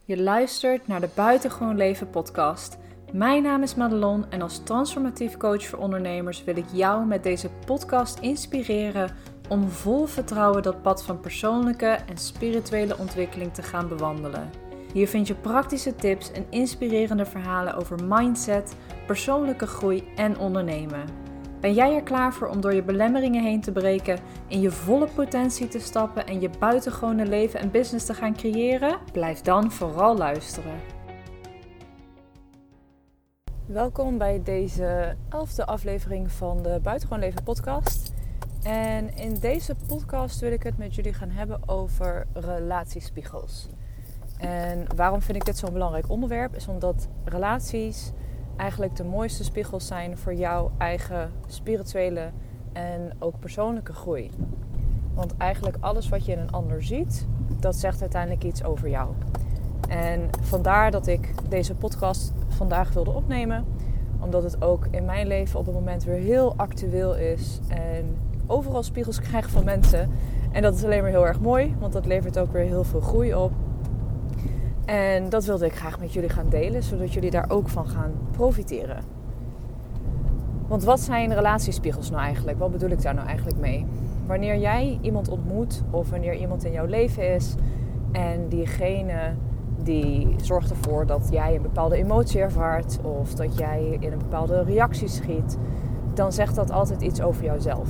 Je luistert naar de Buitengewoon Leven podcast. Mijn naam is Madelon en als transformatief coach voor ondernemers wil ik jou met deze podcast inspireren om vol vertrouwen dat pad van persoonlijke en spirituele ontwikkeling te gaan bewandelen. Hier vind je praktische tips en inspirerende verhalen over mindset, persoonlijke groei en ondernemen. Ben jij er klaar voor om door je belemmeringen heen te breken, in je volle potentie te stappen en je buitengewone leven en business te gaan creëren? Blijf dan vooral luisteren. Welkom bij deze 11e aflevering van de Buitengewoon Leven podcast. En in deze podcast wil ik het met jullie gaan hebben over relatiespiegels. En waarom vind ik dit zo'n belangrijk onderwerp? Is omdat relaties eigenlijk de mooiste spiegels zijn voor jouw eigen spirituele en ook persoonlijke groei. Want eigenlijk alles wat je in een ander ziet, dat zegt uiteindelijk iets over jou. En vandaar dat ik deze podcast vandaag wilde opnemen. Omdat het ook in mijn leven op het moment weer heel actueel is. En overal spiegels krijg van mensen. En dat is alleen maar heel erg mooi, want dat levert ook weer heel veel groei op. En dat wilde ik graag met jullie gaan delen, zodat jullie daar ook van gaan profiteren. Want wat zijn relatiespiegels nou eigenlijk? Wat bedoel ik daar nou eigenlijk mee? Wanneer jij iemand ontmoet of wanneer iemand in jouw leven is en diegene die zorgt ervoor dat jij een bepaalde emotie ervaart of dat jij in een bepaalde reactie schiet, dan zegt dat altijd iets over jouzelf.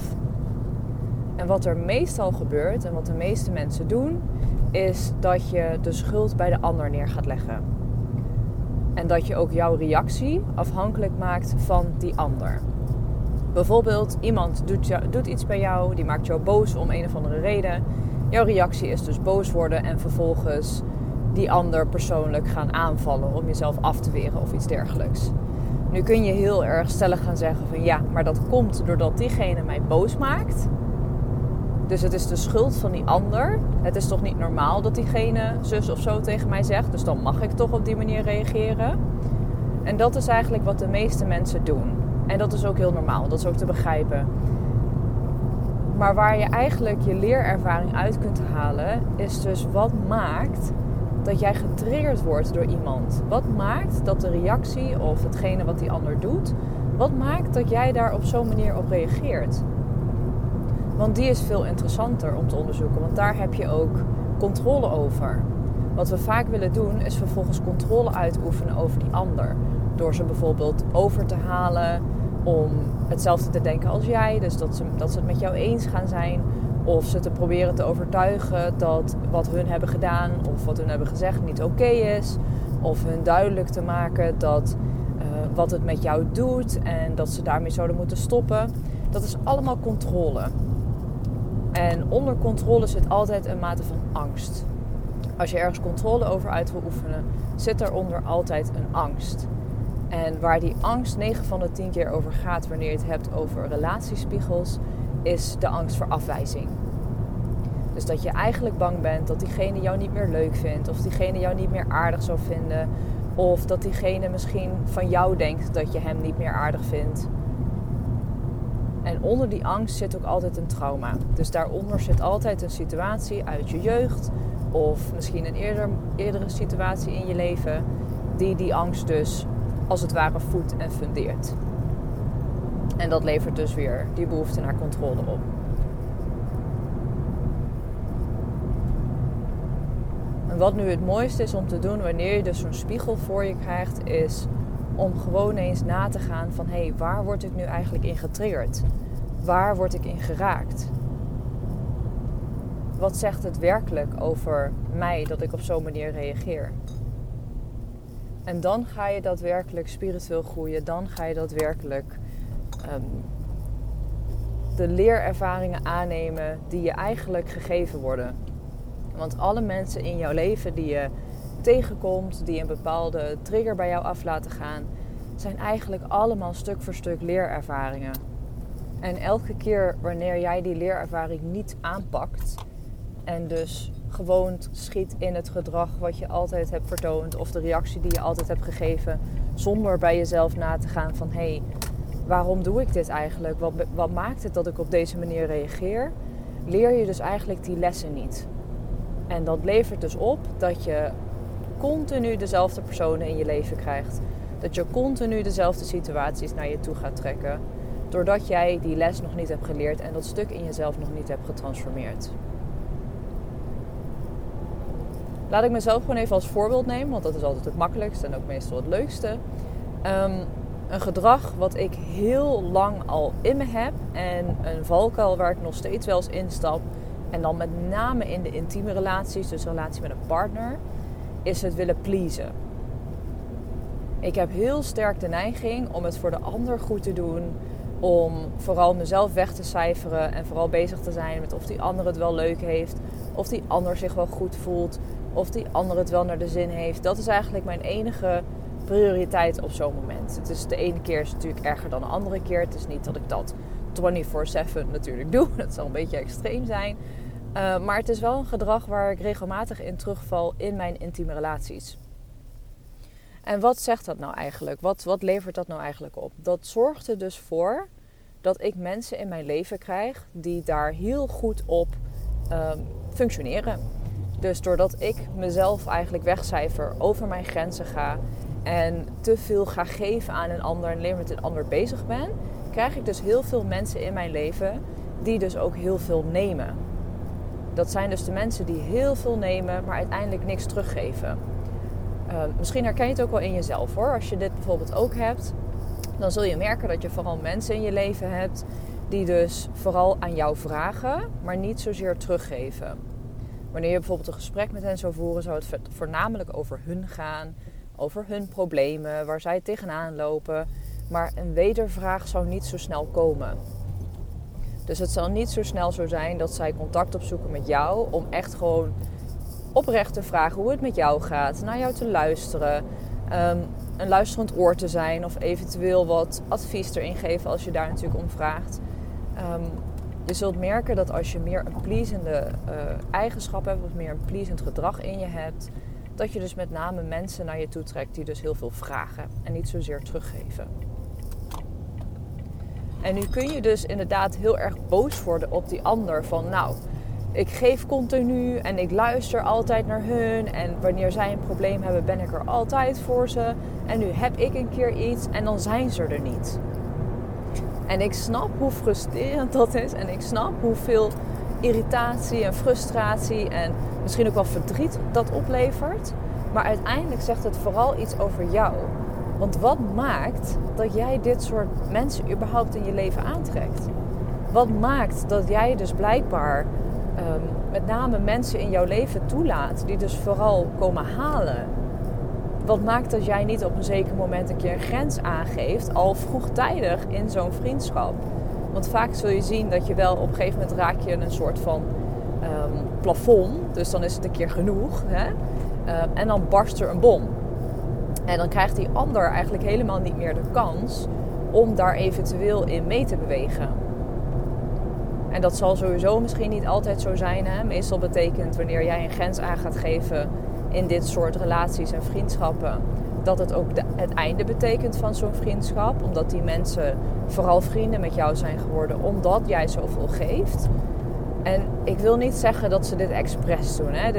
En wat er meestal gebeurt en wat de meeste mensen doen, is dat je de schuld bij de ander neer gaat leggen. En dat je ook jouw reactie afhankelijk maakt van die ander. Bijvoorbeeld, iemand doet iets bij jou, die maakt jou boos om een of andere reden. Jouw reactie is dus boos worden en vervolgens die ander persoonlijk gaan aanvallen om jezelf af te weren of iets dergelijks. Nu kun je heel erg stellig gaan zeggen van ja, maar dat komt doordat diegene mij boos maakt. Dus het is de schuld van die ander. Het is toch niet normaal dat diegene zus of zo tegen mij zegt. Dus dan mag ik toch op die manier reageren. En dat is eigenlijk wat de meeste mensen doen. En dat is ook heel normaal. Dat is ook te begrijpen. Maar waar je eigenlijk je leerervaring uit kunt halen, is dus wat maakt dat jij getriggerd wordt door iemand. Wat maakt dat de reactie of hetgene wat die ander doet, wat maakt dat jij daar op zo'n manier op reageert? Want die is veel interessanter om te onderzoeken. Want daar heb je ook controle over. Wat we vaak willen doen is vervolgens controle uitoefenen over die ander. Door ze bijvoorbeeld over te halen om hetzelfde te denken als jij. Dus dat ze het met jou eens gaan zijn. Of ze te proberen te overtuigen dat wat hun hebben gedaan of wat hun hebben gezegd niet oké is. Of hun duidelijk te maken dat wat het met jou doet en dat ze daarmee zouden moeten stoppen. Dat is allemaal controle. En onder controle zit altijd een mate van angst. Als je ergens controle over uit wil oefenen, zit eronder altijd een angst. En waar die angst 9 van de 10 keer over gaat wanneer je het hebt over relatiespiegels, is de angst voor afwijzing. Dus dat je eigenlijk bang bent dat diegene jou niet meer leuk vindt, of diegene jou niet meer aardig zou vinden, of dat diegene misschien van jou denkt dat je hem niet meer aardig vindt. En onder die angst zit ook altijd een trauma. Dus daaronder zit altijd een situatie uit je jeugd of misschien een eerdere situatie in je leven die angst dus als het ware voedt en fundeert. En dat levert dus weer die behoefte naar controle op. En wat nu het mooiste is om te doen wanneer je dus zo'n spiegel voor je krijgt, is om gewoon eens na te gaan van hé, waar word ik nu eigenlijk in getriggerd? Waar word ik in geraakt? Wat zegt het werkelijk over mij dat ik op zo'n manier reageer? En dan ga je daadwerkelijk spiritueel groeien. Dan ga je daadwerkelijk de leerervaringen aannemen die je eigenlijk gegeven worden. Want alle mensen in jouw leven die je tegenkomt, die een bepaalde trigger bij jou af laten gaan, zijn eigenlijk allemaal stuk voor stuk leerervaringen. En elke keer wanneer jij die leerervaring niet aanpakt en dus gewoon schiet in het gedrag wat je altijd hebt vertoond of de reactie die je altijd hebt gegeven, zonder bij jezelf na te gaan van hé, waarom doe ik dit eigenlijk? Wat maakt het dat ik op deze manier reageer? Leer je dus eigenlijk die lessen niet. En dat levert dus op dat je continu dezelfde personen in je leven krijgt. Dat je continu dezelfde situaties naar je toe gaat trekken. Doordat jij die les nog niet hebt geleerd en dat stuk in jezelf nog niet hebt getransformeerd. Laat ik mezelf gewoon even als voorbeeld nemen, want dat is altijd het makkelijkste en ook meestal het leukste. Een gedrag wat ik heel lang al in me heb en een valkuil waar ik nog steeds wel eens instap. En dan met name in de intieme relaties, dus relatie met een partner, is het willen pleasen. Ik heb heel sterk de neiging om het voor de ander goed te doen. Om vooral mezelf weg te cijferen en vooral bezig te zijn met of die ander het wel leuk heeft. Of die ander zich wel goed voelt. Of die ander het wel naar de zin heeft. Dat is eigenlijk mijn enige prioriteit op zo'n moment. Het is de ene keer is natuurlijk erger dan de andere keer. Het is niet dat ik dat 24/7 natuurlijk doe. Dat zal een beetje extreem zijn. Maar het is wel een gedrag waar ik regelmatig in terugval in mijn intieme relaties. En wat zegt dat nou eigenlijk? Wat levert dat nou eigenlijk op? Dat zorgt er dus voor dat ik mensen in mijn leven krijg die daar heel goed op functioneren. Dus doordat ik mezelf eigenlijk wegcijfer, over mijn grenzen ga en te veel ga geven aan een ander en alleen met een ander bezig ben, krijg ik dus heel veel mensen in mijn leven die dus ook heel veel nemen. Dat zijn dus de mensen die heel veel nemen, maar uiteindelijk niks teruggeven. Misschien herken je het ook wel in jezelf hoor. Als je dit bijvoorbeeld ook hebt, dan zul je merken dat je vooral mensen in je leven hebt die dus vooral aan jou vragen, maar niet zozeer teruggeven. Wanneer je bijvoorbeeld een gesprek met hen zou voeren, zou het voornamelijk over hun gaan, over hun problemen, waar zij tegenaan lopen. Maar een wedervraag zou niet zo snel komen. Dus het zal niet zo snel zo zijn dat zij contact opzoeken met jou om echt gewoon oprecht te vragen hoe het met jou gaat, naar jou te luisteren, een luisterend oor te zijn of eventueel wat advies erin geven als je daar natuurlijk om vraagt. Je zult merken dat als je meer een pleasende eigenschap hebt of meer een pleasend gedrag in je hebt, dat je dus met name mensen naar je toe trekt die dus heel veel vragen en niet zozeer teruggeven. En nu kun je dus inderdaad heel erg boos worden op die ander van nou, ik geef continu en ik luister altijd naar hun. En wanneer zij een probleem hebben, ben ik er altijd voor ze. En nu heb ik een keer iets en dan zijn ze er niet. En ik snap hoe frustrerend dat is. En ik snap hoeveel irritatie en frustratie en misschien ook wel verdriet dat oplevert. Maar uiteindelijk zegt het vooral iets over jou. Want wat maakt dat jij dit soort mensen überhaupt in je leven aantrekt? Wat maakt dat jij dus blijkbaar met name mensen in jouw leven toelaat die dus vooral komen halen? Wat maakt dat jij niet op een zeker moment een keer een grens aangeeft, al vroegtijdig in zo'n vriendschap? Want vaak zul je zien dat je wel op een gegeven moment raak je een soort van plafond. Dus dan is het een keer genoeg. Hè? En dan barst er een bom. En dan krijgt die ander eigenlijk helemaal niet meer de kans om daar eventueel in mee te bewegen. En dat zal sowieso misschien niet altijd zo zijn. Hè? Meestal betekent wanneer jij een grens aan gaat geven in dit soort relaties en vriendschappen, dat het ook het einde betekent van zo'n vriendschap. Omdat die mensen vooral vrienden met jou zijn geworden omdat jij zoveel geeft. En ik wil niet zeggen dat ze dit expres doen. Hè?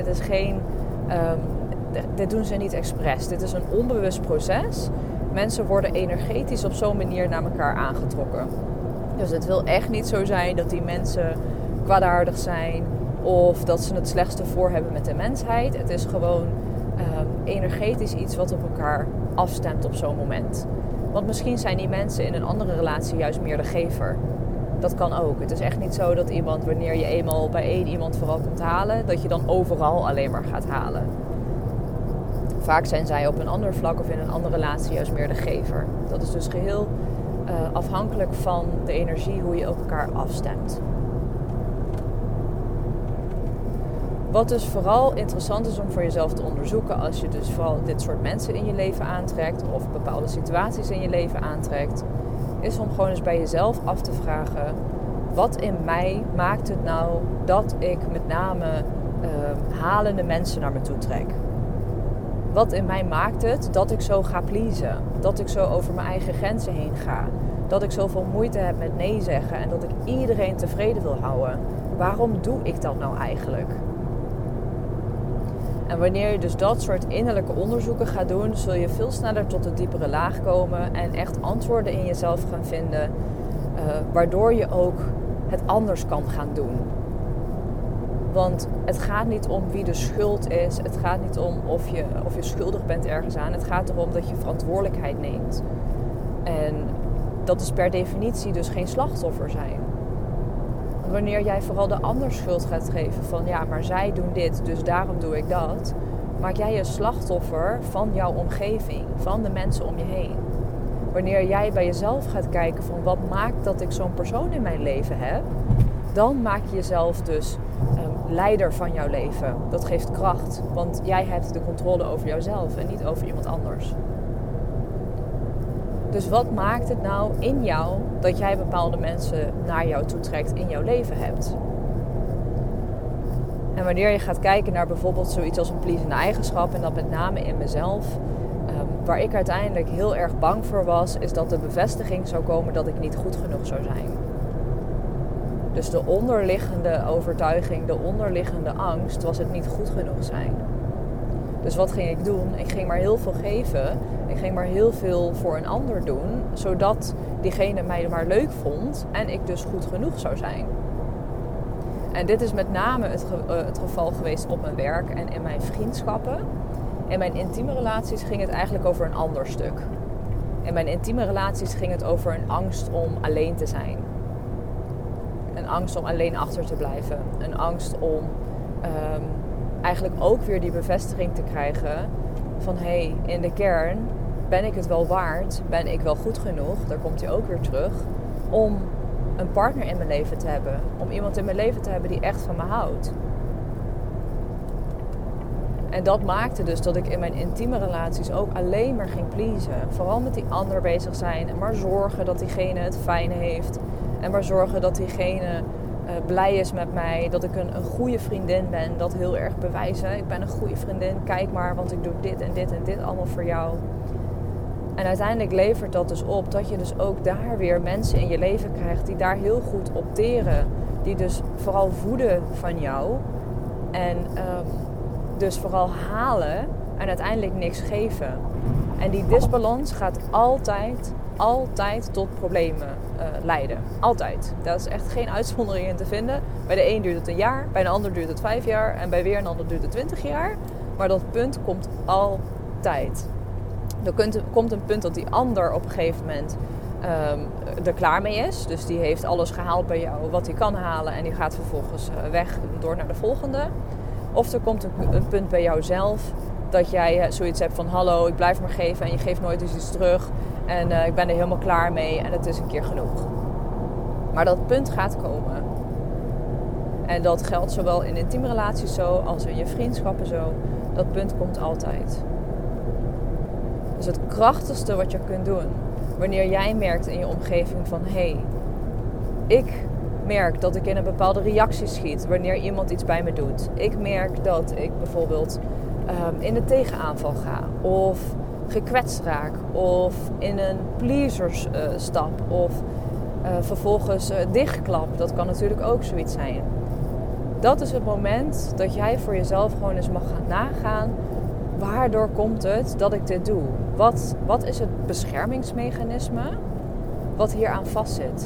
Dit doen ze niet expres. Dit is een onbewust proces. Mensen worden energetisch op zo'n manier naar elkaar aangetrokken. Dus het wil echt niet zo zijn dat die mensen kwaadaardig zijn of dat ze het slechtste voor hebben met de mensheid. Het is gewoon energetisch iets wat op elkaar afstemt op zo'n moment. Want misschien zijn die mensen in een andere relatie juist meer de gever. Dat kan ook. Het is echt niet zo dat iemand, wanneer je eenmaal bij één iemand vooral komt halen, dat je dan overal alleen maar gaat halen. Vaak zijn zij op een ander vlak of in een andere relatie juist meer de gever. Dat is dus geheel afhankelijk van de energie, hoe je op elkaar afstemt. Wat dus vooral interessant is om voor jezelf te onderzoeken als je dus vooral dit soort mensen in je leven aantrekt of bepaalde situaties in je leven aantrekt, is om gewoon eens bij jezelf af te vragen: wat in mij maakt het nou dat ik met name halende mensen naar me toe trek? Wat in mij maakt het dat ik zo ga pleasen? Dat ik zo over mijn eigen grenzen heen ga? Dat ik zoveel moeite heb met nee zeggen en dat ik iedereen tevreden wil houden? Waarom doe ik dat nou eigenlijk? En wanneer je dus dat soort innerlijke onderzoeken gaat doen, zul je veel sneller tot de diepere laag komen en echt antwoorden in jezelf gaan vinden, waardoor je ook het anders kan gaan doen. Want het gaat niet om wie de schuld is. Het gaat niet om of je schuldig bent ergens aan. Het gaat erom dat je verantwoordelijkheid neemt. En dat is per definitie dus geen slachtoffer zijn. Want wanneer jij vooral de ander schuld gaat geven van ja, maar zij doen dit, dus daarom doe ik dat, maak jij je slachtoffer van jouw omgeving, van de mensen om je heen. Wanneer jij bij jezelf gaat kijken van wat maakt dat ik zo'n persoon in mijn leven heb, dan maak je jezelf dus leider van jouw leven. Dat geeft kracht, want jij hebt de controle over jouzelf en niet over iemand anders. Dus wat maakt het nou in jou dat jij bepaalde mensen naar jou toe trekt in jouw leven hebt? En wanneer je gaat kijken naar bijvoorbeeld zoiets als een pleasende eigenschap, en dat met name in mezelf, waar ik uiteindelijk heel erg bang voor was, is dat de bevestiging zou komen dat ik niet goed genoeg zou zijn. Dus de onderliggende overtuiging, de onderliggende angst was het niet goed genoeg zijn. Dus wat ging ik doen? Ik ging maar heel veel geven. Ik ging maar heel veel voor een ander doen, zodat diegene mij maar leuk vond en ik dus goed genoeg zou zijn. En dit is met name het geval geweest op mijn werk en in mijn vriendschappen. In mijn intieme relaties ging het eigenlijk over een ander stuk. In mijn intieme relaties ging het over een angst om alleen te zijn. Een angst om alleen achter te blijven. Een angst om eigenlijk ook weer die bevestiging te krijgen van hé, in de kern ben ik het wel waard, ben ik wel goed genoeg, daar komt hij ook weer terug, om een partner in mijn leven te hebben. Om iemand in mijn leven te hebben die echt van me houdt. En dat maakte dus dat ik in mijn intieme relaties ook alleen maar ging pleasen. Vooral met die ander bezig zijn en maar zorgen dat diegene het fijn heeft. En maar zorgen dat diegene blij is met mij. Dat ik een goede vriendin ben. Dat heel erg bewijzen. Ik ben een goede vriendin. Kijk maar, want ik doe dit en dit en dit allemaal voor jou. En uiteindelijk levert dat dus op dat je dus ook daar weer mensen in je leven krijgt die daar heel goed op teren. Die dus vooral voeden van jou. En dus vooral halen en uiteindelijk niks geven. En die disbalans gaat altijd tot problemen leiden. Altijd. Daar is echt geen uitzondering in te vinden. Bij de een duurt het een jaar, bij de ander duurt het 5 jaar en bij weer een ander duurt het 20 jaar. Maar dat punt komt altijd. Er komt een punt dat die ander op een gegeven moment er klaar mee is. Dus die heeft alles gehaald bij jou wat hij kan halen en die gaat vervolgens weg door naar de volgende. Of er komt een punt bij jouzelf dat jij zoiets hebt van hallo, ik blijf maar geven en je geeft nooit eens iets terug. En ik ben er helemaal klaar mee en het is een keer genoeg. Maar dat punt gaat komen. En dat geldt zowel in intieme relaties zo als in je vriendschappen zo. Dat punt komt altijd. Dus het krachtigste wat je kunt doen, wanneer jij merkt in je omgeving van hé, ik merk dat ik in een bepaalde reactie schiet wanneer iemand iets bij me doet. Ik merk dat ik bijvoorbeeld in de tegenaanval ga of gekwetst raak of in een pleasers stap of vervolgens dichtklap. Dat kan natuurlijk ook zoiets zijn. Dat is het moment dat jij voor jezelf gewoon eens mag gaan nagaan. Waardoor komt het dat ik dit doe? Wat is het beschermingsmechanisme wat hier aan vastzit?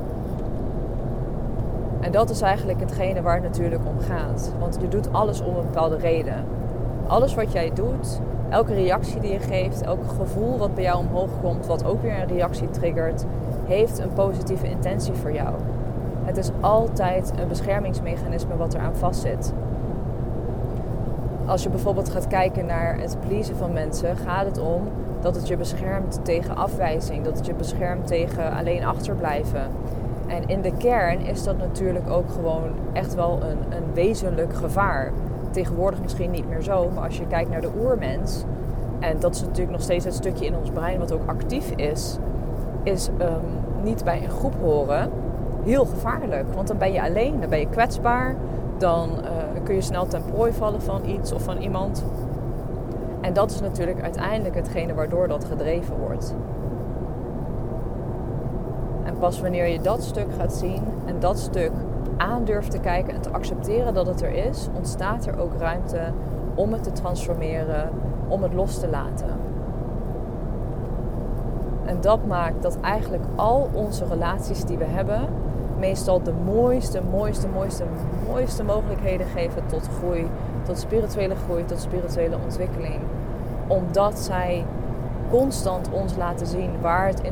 En dat is eigenlijk hetgene waar het natuurlijk om gaat. Want je doet alles om een bepaalde reden. Alles wat jij doet, elke reactie die je geeft, elk gevoel wat bij jou omhoog komt, wat ook weer een reactie triggert, heeft een positieve intentie voor jou. Het is altijd een beschermingsmechanisme wat eraan vastzit. Als je bijvoorbeeld gaat kijken naar het pleasen van mensen, gaat het om dat het je beschermt tegen afwijzing. Dat het je beschermt tegen alleen achterblijven. En in de kern is dat natuurlijk ook gewoon echt wel een wezenlijk gevaar. Tegenwoordig misschien niet meer zo, maar als je kijkt naar de oermens, en dat is natuurlijk nog steeds het stukje in ons brein wat ook actief is niet bij een groep horen heel gevaarlijk. Want dan ben je alleen, dan ben je kwetsbaar, dan kun je snel ten prooi vallen van iets of van iemand. En dat is natuurlijk uiteindelijk hetgene waardoor dat gedreven wordt. En pas wanneer je dat stuk gaat zien en dat stuk aan durft te kijken en te accepteren dat het er is, ontstaat er ook ruimte om het te transformeren, om het los te laten. En dat maakt dat eigenlijk al onze relaties die we hebben meestal de mooiste mogelijkheden geven tot groei, tot spirituele ontwikkeling. Omdat zij constant ons laten zien waar we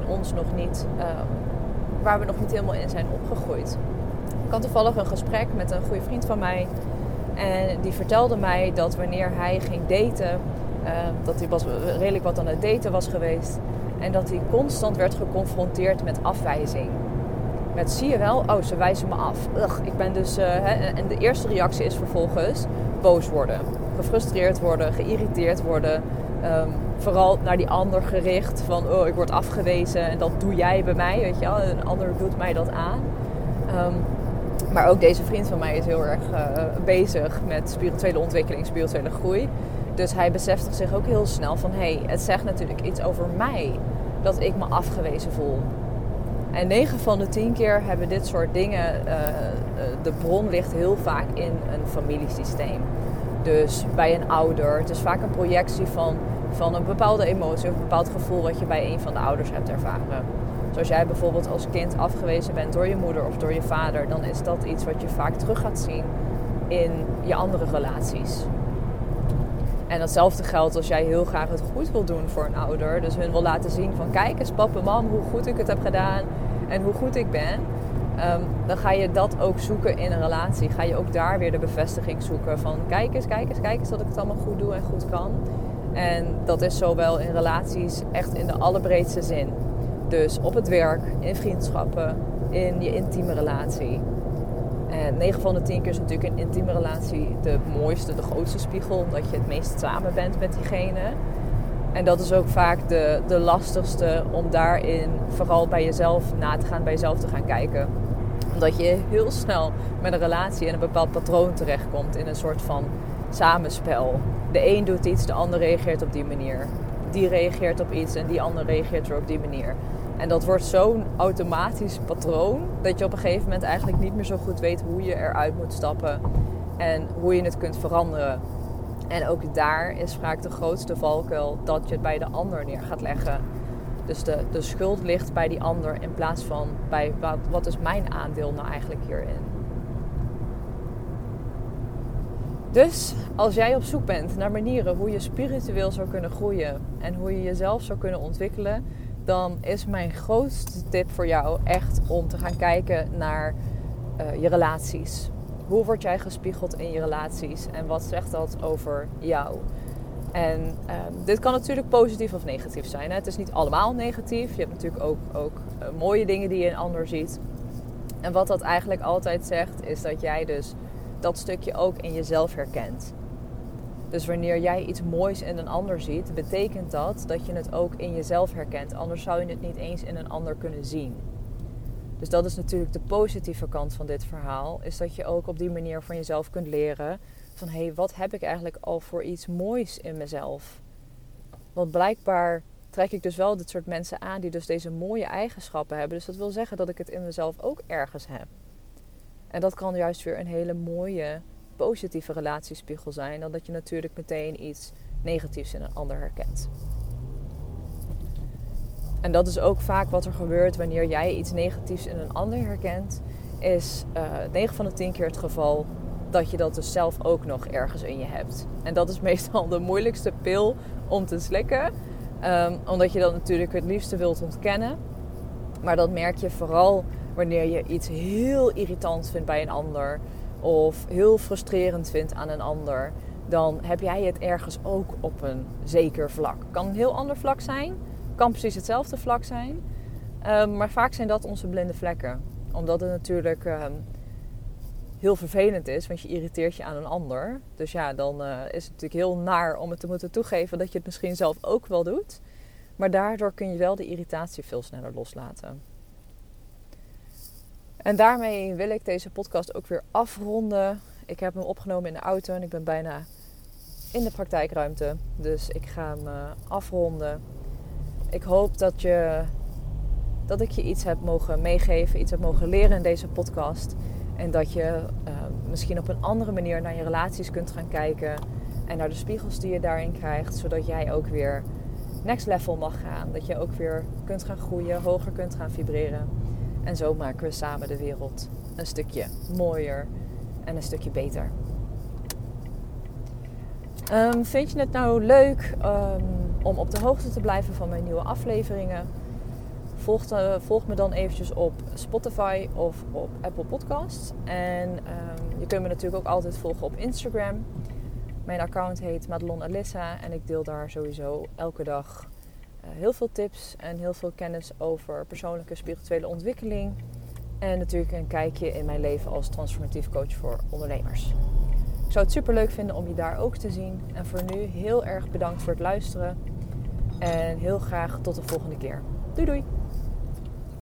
nog niet helemaal in zijn opgegroeid. Ik had toevallig een gesprek met een goede vriend van mij. En die vertelde mij dat wanneer hij ging daten, dat hij redelijk wat aan het daten was geweest. En dat hij constant werd geconfronteerd met afwijzing. Met zie je wel, oh ze wijzen me af. Ik ben dus, en de eerste reactie is vervolgens boos worden. Gefrustreerd worden, geïrriteerd worden. Vooral naar die ander gericht van oh ik word afgewezen en dat doe jij bij mij, weet je wel. Een ander doet mij dat aan. Maar ook deze vriend van mij is heel erg bezig met spirituele ontwikkeling, spirituele groei. Dus hij besefte zich ook heel snel van het zegt natuurlijk iets over mij dat ik me afgewezen voel. En 9 van de 10 keer hebben dit soort dingen, de bron ligt heel vaak in een familiesysteem. Dus bij een ouder, het is vaak een projectie van een bepaalde emotie of een bepaald gevoel wat je bij een van de ouders hebt ervaren. Zoals jij bijvoorbeeld als kind afgewezen bent door je moeder of door je vader, dan is dat iets wat je vaak terug gaat zien in je andere relaties. En datzelfde geldt als jij heel graag het goed wil doen voor een ouder. Dus hun wil laten zien van kijk eens pap en mam hoe goed ik het heb gedaan en hoe goed ik ben. Dan ga je dat ook zoeken in een relatie. Ga je ook daar weer de bevestiging zoeken van kijk eens dat ik het allemaal goed doe en goed kan. En dat is zowel in relaties echt in de allerbreedste zin. Dus op het werk, in vriendschappen, in je intieme relatie. En 9 van de 10 keer is natuurlijk een intieme relatie de mooiste, de grootste spiegel. Omdat je het meest samen bent met diegene. En dat is ook vaak de lastigste om daarin vooral bij jezelf na te gaan, bij jezelf te gaan kijken. Omdat je heel snel met een relatie in een bepaald patroon terechtkomt in een soort van samenspel. De een doet iets, de ander reageert op die manier. Die reageert op iets en die ander reageert weer op die manier. En dat wordt zo'n automatisch patroon dat je op een gegeven moment eigenlijk niet meer zo goed weet hoe je eruit moet stappen en hoe je het kunt veranderen. En ook daar is vaak de grootste valkuil dat je het bij de ander neer gaat leggen. Dus de schuld ligt bij die ander in plaats van bij wat is mijn aandeel nou eigenlijk hierin. Dus als jij op zoek bent naar manieren hoe je spiritueel zou kunnen groeien en hoe je jezelf zou kunnen ontwikkelen, dan is mijn grootste tip voor jou echt om te gaan kijken naar je relaties. Hoe word jij gespiegeld in je relaties en wat zegt dat over jou? En dit kan natuurlijk positief of negatief zijn. Hè? Het is niet allemaal negatief. Je hebt natuurlijk ook mooie dingen die je in een ander ziet. En wat dat eigenlijk altijd zegt is dat jij dus dat stukje ook in jezelf herkent. Dus wanneer jij iets moois in een ander ziet, betekent dat je het ook in jezelf herkent. Anders zou je het niet eens in een ander kunnen zien. Dus dat is natuurlijk de positieve kant van dit verhaal. Is dat je ook op die manier van jezelf kunt leren van wat heb ik eigenlijk al voor iets moois in mezelf? Want blijkbaar trek ik dus wel dit soort mensen aan die dus deze mooie eigenschappen hebben. Dus dat wil zeggen dat ik het in mezelf ook ergens heb. En dat kan juist weer een hele mooie, positieve relatiespiegel zijn. Dan dat je natuurlijk meteen iets negatiefs in een ander herkent. En dat is ook vaak wat er gebeurt wanneer jij iets negatiefs in een ander herkent. Is 9 van de 10 keer het geval dat je dat dus zelf ook nog ergens in je hebt. En dat is meestal de moeilijkste pil om te slikken. Omdat je dat natuurlijk het liefste wilt ontkennen. Maar dat merk je vooral wanneer je iets heel irritant vindt bij een ander. Of heel frustrerend vindt aan een ander. Dan heb jij het ergens ook op een zeker vlak. Kan een heel ander vlak zijn. Kan precies hetzelfde vlak zijn. Maar vaak zijn dat onze blinde vlekken. Omdat het natuurlijk heel vervelend is. Want je irriteert je aan een ander. Dus ja, dan is het natuurlijk heel naar om het te moeten toegeven dat je het misschien zelf ook wel doet. Maar daardoor kun je wel de irritatie veel sneller loslaten. En daarmee wil ik deze podcast ook weer afronden. Ik heb hem opgenomen in de auto en ik ben bijna in de praktijkruimte. Dus ik ga hem afronden. Ik hoop dat ik je iets heb mogen meegeven, iets heb mogen leren in deze podcast. En dat je misschien op een andere manier naar je relaties kunt gaan kijken. En naar de spiegels die je daarin krijgt. Zodat jij ook weer next level mag gaan. Dat je ook weer kunt gaan groeien, hoger kunt gaan vibreren. En zo maken we samen de wereld een stukje mooier en een stukje beter. Vind je het nou leuk om op de hoogte te blijven van mijn nieuwe afleveringen? Volg me dan eventjes op Spotify of op Apple Podcasts. En je kunt me natuurlijk ook altijd volgen op Instagram. Mijn account heet Madelon Alissa en ik deel daar sowieso elke dag heel veel tips en heel veel kennis over persoonlijke spirituele ontwikkeling. En natuurlijk een kijkje in mijn leven als transformatief coach voor ondernemers. Ik zou het super leuk vinden om je daar ook te zien. En voor nu heel erg bedankt voor het luisteren. En heel graag tot de volgende keer. Doei doei!